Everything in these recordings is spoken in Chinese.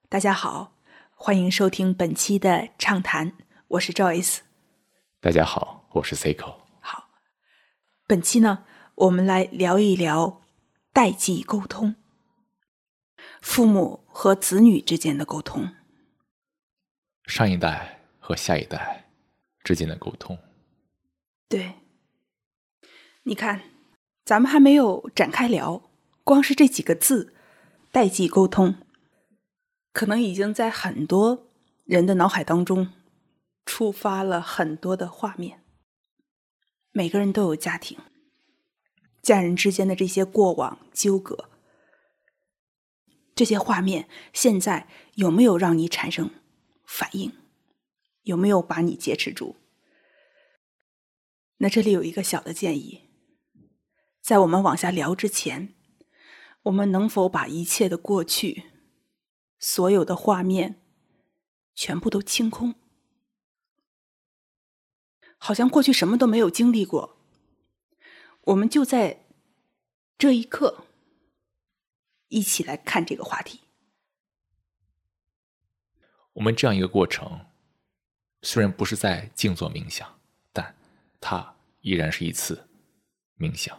大家好，欢迎收听本期的畅谈，我是 Joyce。 大家好，我是 Seiko。 好，本期呢，我们来聊一聊代际沟通，父母和子女之间的沟通， 上一代和下一代之间的沟通。 对，你看，咱们还没有展开聊，光是这几个字，代际沟通，可能已经在很多人的脑海当中触发了很多的画面。每个人都有家庭，家人之间的这些过往纠葛，这些画面现在有没有让你产生反应？有没有把你劫持住？那这里有一个小的建议，在我们往下聊之前，我们能否把一切的过去，所有的画面全部都清空？好像过去什么都没有经历过，我们就在这一刻一起来看这个话题。 我们这样一个过程，虽然不是在静坐冥想，但它依然是一次冥想。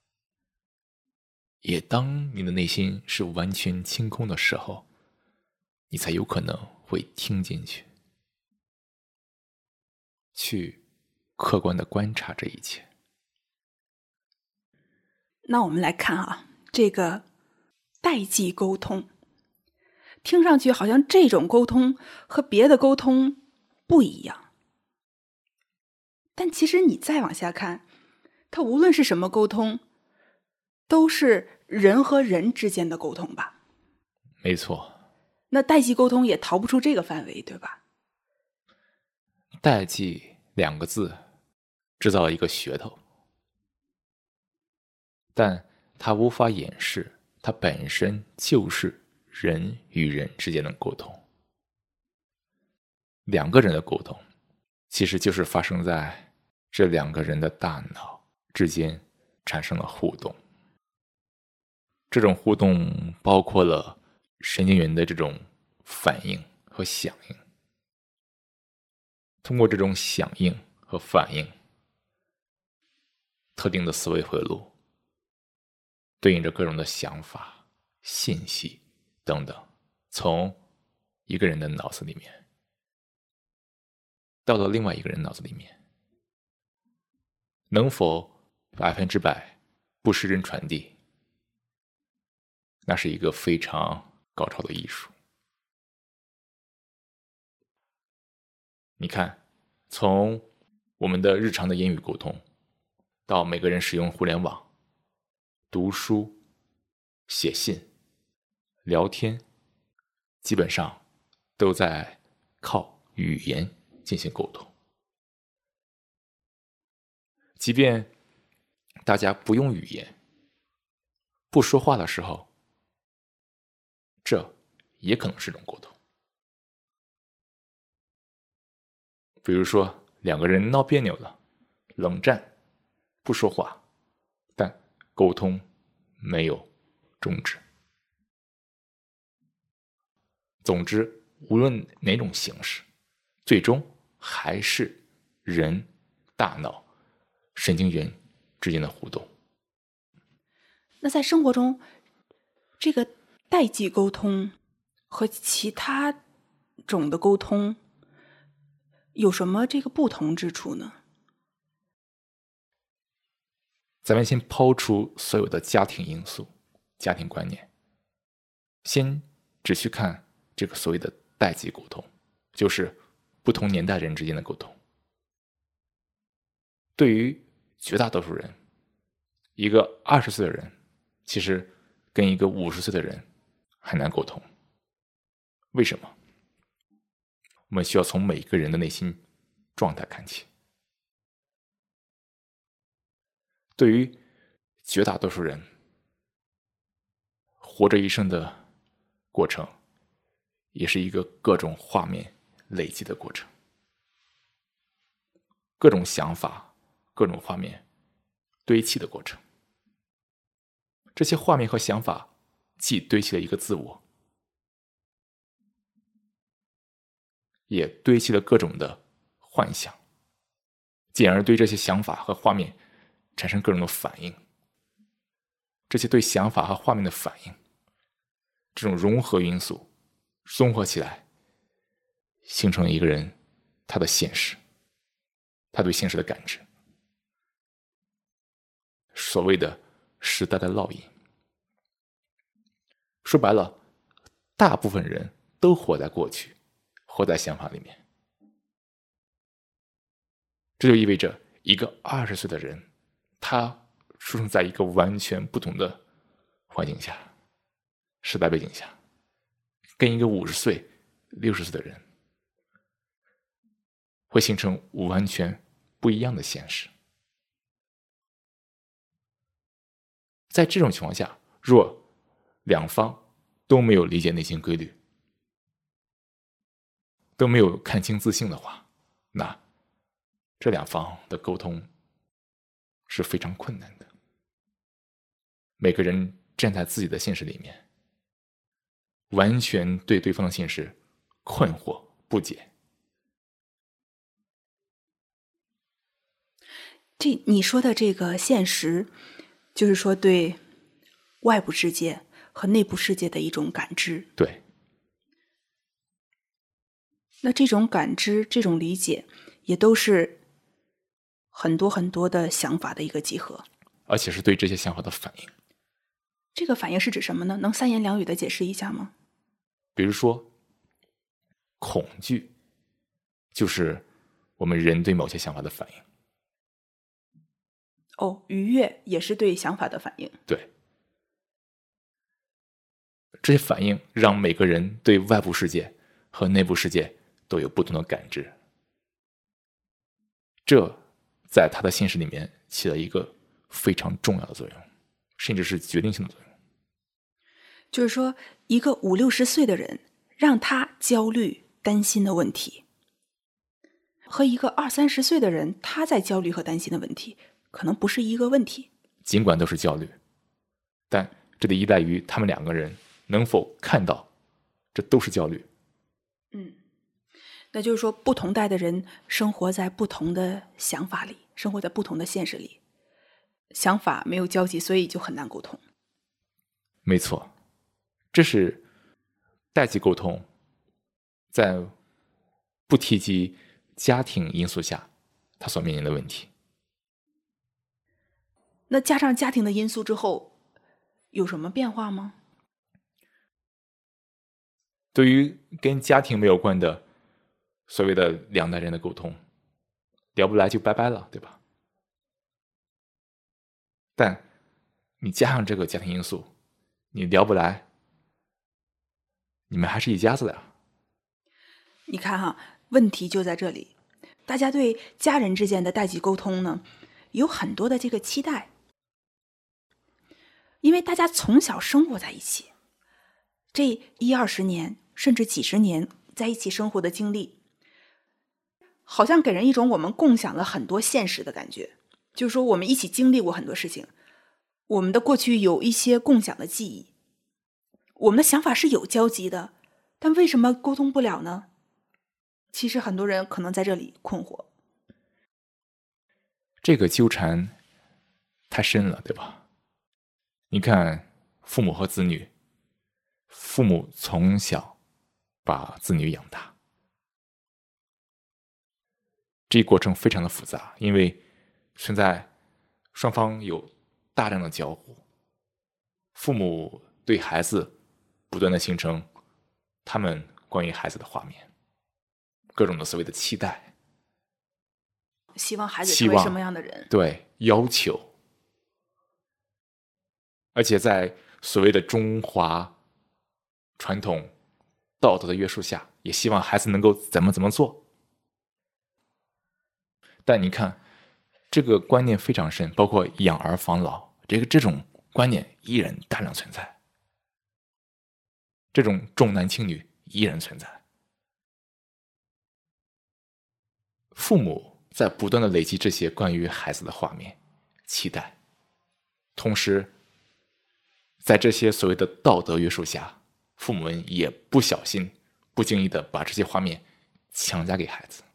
也当你的内心是完全清空的时候，你才有可能会听进去，去客观的观察这一切。 那我们来看啊，这个代际沟通，听上去好像这种沟通和别的沟通不一样，但其实你再往下看，它无论是什么沟通，都是人和人之间的沟通吧？ 没错， 那代际沟通也逃不出这个范围，对吧？ 代际两个字制造了一个噱头，但它无法掩饰它本身就是人与人之间的沟通。两个人的沟通其实就是发生在这两个人的大脑之间产生了互动。这种互动包括了神经元的这种反应和响应。通过这种响应和反应，特定的思维回路对应着各种的想法、信息等等，从一个人的脑子里面到了另外一个人脑子里面，能否100%不失真传递，那是一个非常高超的艺术。你看，从我们的日常的言语沟通，到每个人使用互联网、读书、写信、聊天，基本上都在靠语言进行沟通。即便大家不用语言，不说话的时候，这也可能是种沟通。比如说两个人闹别扭了，冷战，不说话，但沟通没有终止。总之，无论哪种形式，最终还是人大脑神经元之间的互动。 那在生活中，这个代际沟通和其他种的沟通有什么这个不同之处呢？ 咱们先抛出所有的家庭因素、家庭观念，先只去看这个所谓的代际沟通，就是不同年代人之间的沟通。对于绝大多数人，一个20岁的人其实跟一个50岁的人很难沟通。为什么？我们需要从每个人的内心状态看起。对于绝大多数人，活着一生的过程也是一个各种画面累积的过程，各种想法、各种画面堆砌的过程。这些画面和想法既堆砌了一个自我， 也堆积了各种的幻想，进而对这些想法和画面产生各种的反应。这些对想法和画面的反应，这种融合因素综合起来，形成了一个人他的现实，他对现实的感知，所谓的时代的烙印。说白了，大部分人都活在过去，活在想法里面。这就意味着一个20岁的人，他出生在一个完全不同的环境下，时代背景下，跟一个50岁、60岁的人会形成完全不一样的现实。在这种情况下，若两方都没有理解内心规律，都没有看清自性的话，那这两方的沟通是非常困难的。每个人站在自己的现实里面，完全对对方的现实困惑不解。 你说的这个现实，就是说对外部世界和内部世界的一种感知。 对。 那这种感知、这种理解，也都是很多很多的想法的一个集合， 而且是对这些想法的反应。 这个反应是指什么呢？能三言两语的解释一下吗？ 比如说，恐惧就是我们人对某些想法的反应。 愉悦也是对想法的反应。 对，这些反应让每个人对外部世界和内部世界都有不同的感知，这在他的现实里面起了一个非常重要的作用，甚至是决定性的作用。 就是说，一个50、60岁的人，让他焦虑、担心的问题，和一个20、30岁的人，他在焦虑和担心的问题，可能不是一个问题。 尽管都是焦虑，但这得依赖于他们两个人能否看到这都是焦虑。 那就是说，不同代的人生活在不同的想法里，生活在不同的现实里，想法没有交集，所以就很难沟通。 没错，这是代际沟通在不提及家庭因素下他所面临的问题。 那加上家庭的因素之后，有什么变化吗？ 对于跟家庭没有关的所谓的两代人的沟通，聊不来就拜拜了，对吧？但你加上这个家庭因素，你聊不来，你们还是一家子的呀。 你看哈，问题就在这里。大家对家人之间的代际沟通呢，有很多的这个期待，因为大家从小生活在一起，这10-20年甚至几十年在一起生活的经历，好像给人一种我们共享了很多现实的感觉。就是说我们一起经历过很多事情，我们的过去有一些共享的记忆，我们的想法是有交集的，但为什么沟通不了呢？其实很多人可能在这里困惑。 这个纠缠太深了，对吧？你看父母和子女，父母从小把子女养大，这一过程非常的复杂，因为存在双方有大量的交互，父母对孩子不断的形成他们关于孩子的画面，各种的所谓的期待， 希望孩子成为什么样的人？ 对，要求，而且在所谓的中华传统道德的约束下，也希望孩子能够怎么做。但你看，这个观念非常深，包括养儿防老，这种观念依然大量存在，这种重男轻女依然存在。父母在不断的累积这些关于孩子的画面、期待，同时在这些所谓的道德约束下，父母们也不小心、不经意的把这些画面强加给孩子。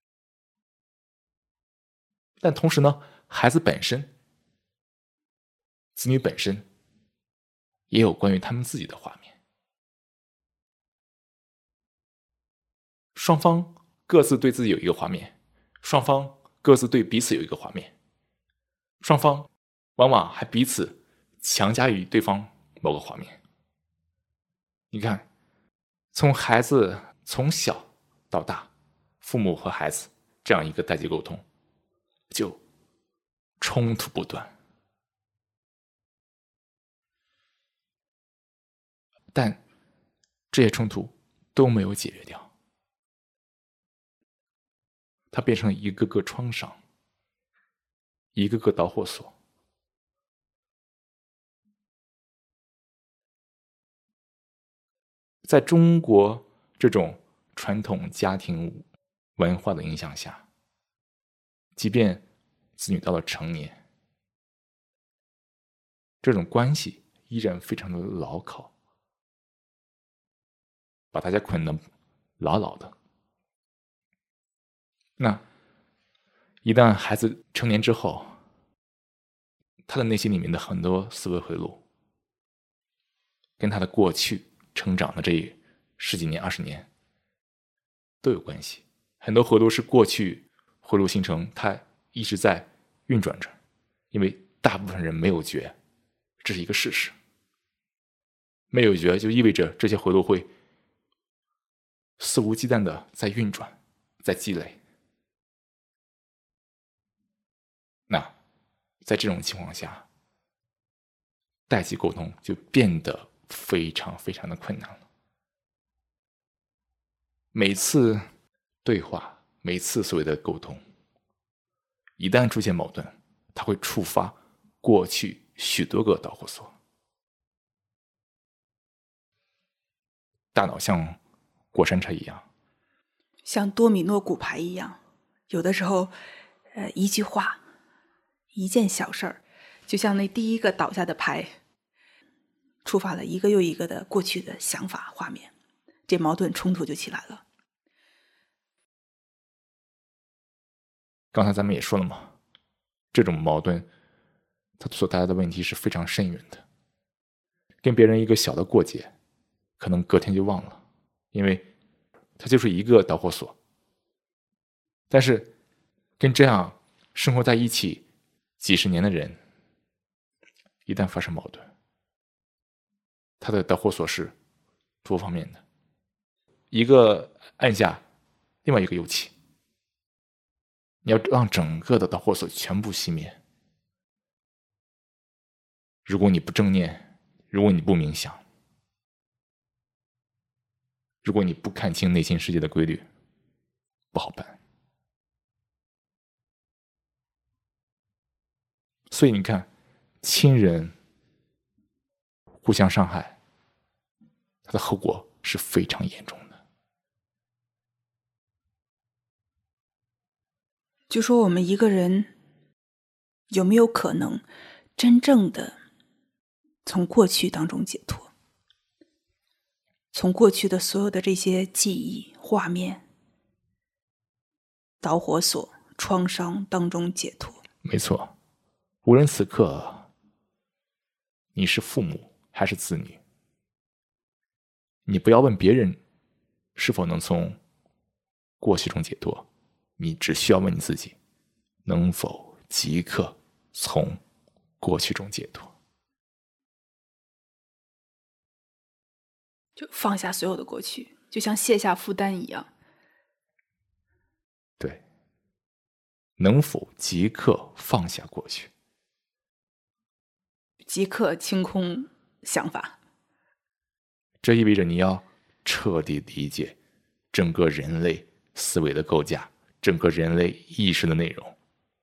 但同时呢，孩子本身、子女本身也有关于他们自己的画面。双方各自对自己有一个画面，双方各自对彼此有一个画面，双方往往还彼此强加于对方某个画面。你看，从孩子从小到大，父母和孩子这样一个代际沟通，就冲突不断。但这些冲突都没有解决掉，它变成一个个创伤，一个个导火索。在中国这种传统家庭文化的影响下，即便子女到了成年，这种关系依然非常的牢靠，把大家捆得牢牢的。那一旦孩子成年之后，他的内心里面的很多思维回路，跟他的过去成长的这10几年、20年都有关系。很多回路是过去回路形成，它一直在运转着，因为大部分人没有觉，这是一个事实。没有觉就意味着这些回路会肆无忌惮的在运转，在积累。那在这种情况下，代际沟通就变得非常非常的困难了。每次对话，每次所谓的沟通，一旦出现矛盾，它会触发过去许多个导火索。大脑像过山车一样， 像多米诺骨牌一样，有的时候，一句话，一件小事儿，就像那第一个倒下的牌，触发了一个又一个的过去的想法画面，这矛盾冲突就起来了。 刚才咱们也说了嘛，这种矛盾它所带来的问题是非常深远的。跟别人一个小的过节，可能隔天就忘了，因为它就是一个导火索。但是跟这样生活在一起几十年的人，一旦发生矛盾，它的导火索是多方面的，一个按下，另外一个又起。你要让整个的导火索全部熄灭。如果你不正念，如果你不冥想，如果你不看清内心世界的规律，不好办。所以你看，亲人互相伤害，它的后果是非常严重的。 就说我们一个人有没有可能真正的从过去当中解脱，从过去的所有的这些记忆、画面、导火索、创伤当中解脱？ 没错，无论此刻你是父母还是子女，你不要问别人是否能从过去中解脱，你只需要问你自己，能否即刻从过去中解脱。 就放下所有的过去，就像卸下负担一样。 对，能否即刻放下过去， 即刻清空想法。 这意味着你要彻底理解整个人类思维的构架，整个人类意识的内容，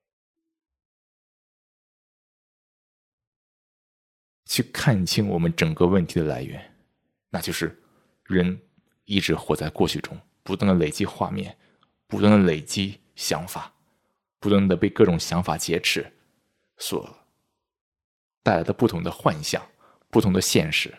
去看清我们整个问题的来源，那就是人一直活在过去中，不断的累积画面，不断的累积想法，不断的被各种想法劫持所带来的不同的幻象，不同的现实。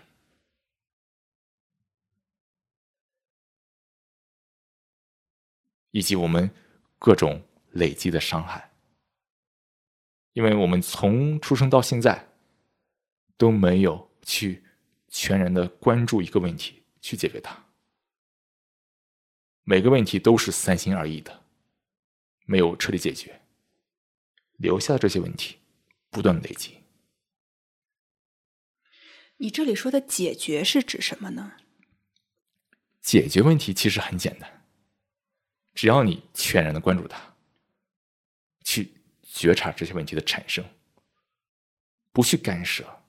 以及我们各种累积的伤害。因为我们从出生到现在都没有去全然的关注一个问题，去解决它。每个问题都是三心二意的，没有彻底解决，留下的这些问题不断累积。 你这里说的解决是指什么呢？ 解决问题其实很简单，只要你全然的关注它，去觉察这些问题的产生，不去干涉，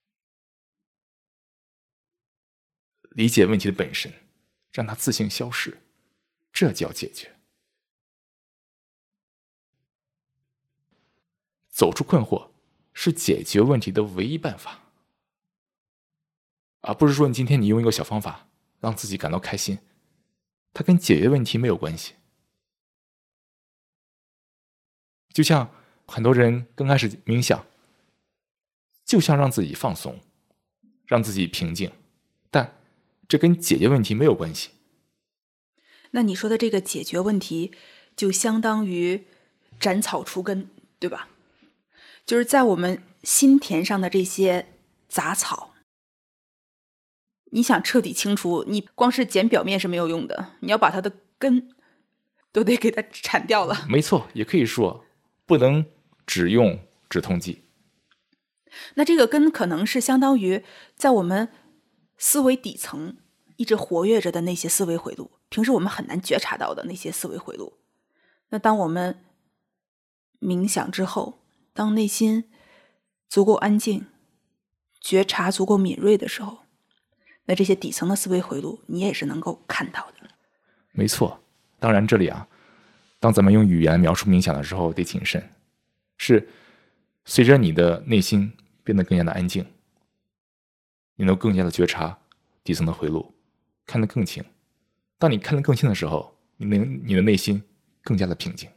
理解问题的本身，让它自行消失，这叫解决。走出困惑是解决问题的唯一办法，而不是说你今天你用一个小方法让自己感到开心，它跟解决问题没有关系。就像很多人刚开始冥想，就像让自己放松，让自己平静，但这跟解决问题没有关系。 那你说的这个解决问题，就相当于斩草除根，对吧？就是在我们心田上的这些杂草，你想彻底清除，你光是剪表面是没有用的，你要把它的根都得给它铲掉了。 没错，也可以说不能只用止痛剂。 那这个根可能是相当于在我们思维底层一直活跃着的那些思维回路，平时我们很难觉察到的那些思维回路。那当我们冥想之后，当内心足够安静，觉察足够敏锐的时候，那这些底层的思维回路你也是能够看到的。 没错，当然这里当咱们用语言描述冥想的时候得谨慎，是随着你的内心变得更加的安静，你能更加的觉察底层的回路，看得更清。当你看得更清的时候，你的内心更加的平静，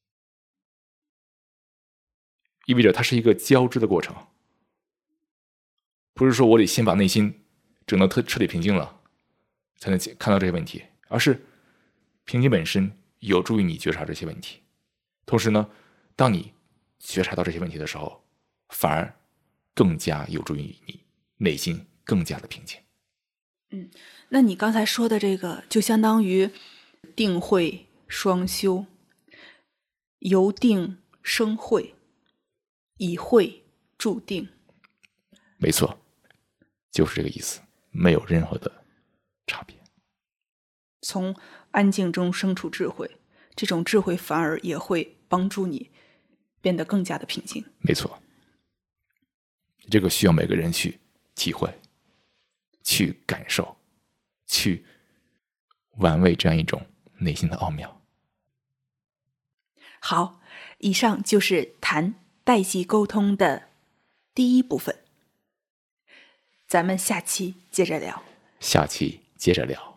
意味着它是一个交织的过程，不是说我得先把内心整得彻底平静了才能看到这些问题，而是平静本身有助于你觉察这些问题。同时呢，当你觉察到这些问题的时候，反而更加有助于你内心更加的平静。 那你刚才说的这个就相当于定慧双修，由定生慧，以慧助定。 没错，就是这个意思，没有任何的差别。 从安静中生出智慧，这种智慧反而也会帮助你变得更加的平静。 没错，这个需要每个人去体会，去感受，去玩味这样一种内心的奥妙。 好，以上就是谈代际沟通的第一部分，咱们下期接着聊。 下期接着聊。